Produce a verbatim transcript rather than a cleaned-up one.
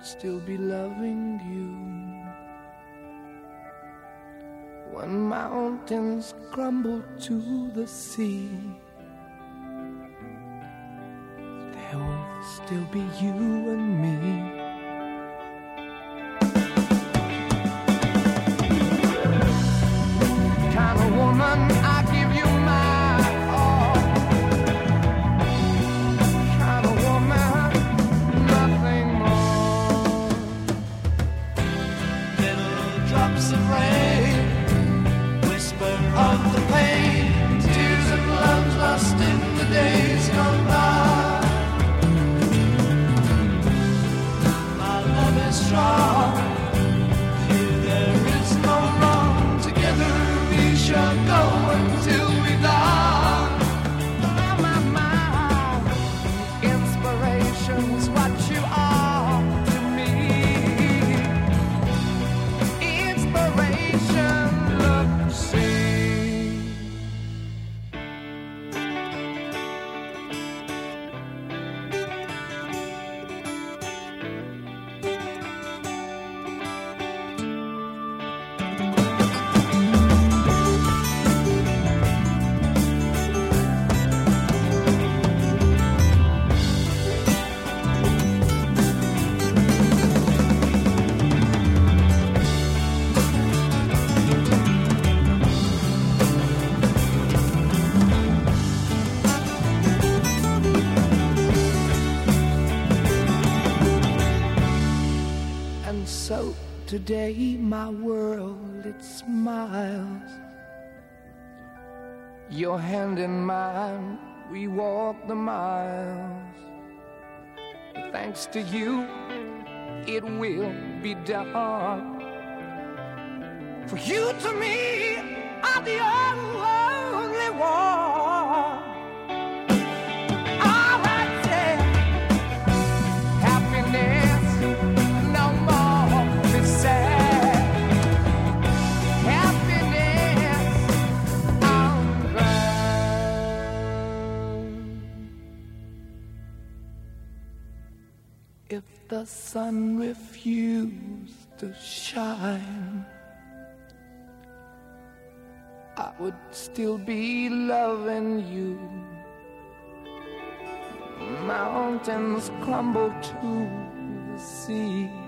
still be loving you. When mountains crumble to the sea, there will still be you and me. Kind of woman, I give you my all. Kind of woman, nothing more. Little drops of rain, whisper of the pain, tears of love lost in the days gone by. My love is strong, here there is no wrong. Together we shall go until we die. My, my, my, inspiration's what you are to me. Inspiration, look, see. And so today my world, it smiles. Your hand in mine, we walk the miles. Thanks to you, it will be done. For you to me are the only one. All right, yeah. Happiness, no more be sad. Happiness, I'm glad. If the sun refused to shine, I would still be loving you. Mountains crumble to the sea.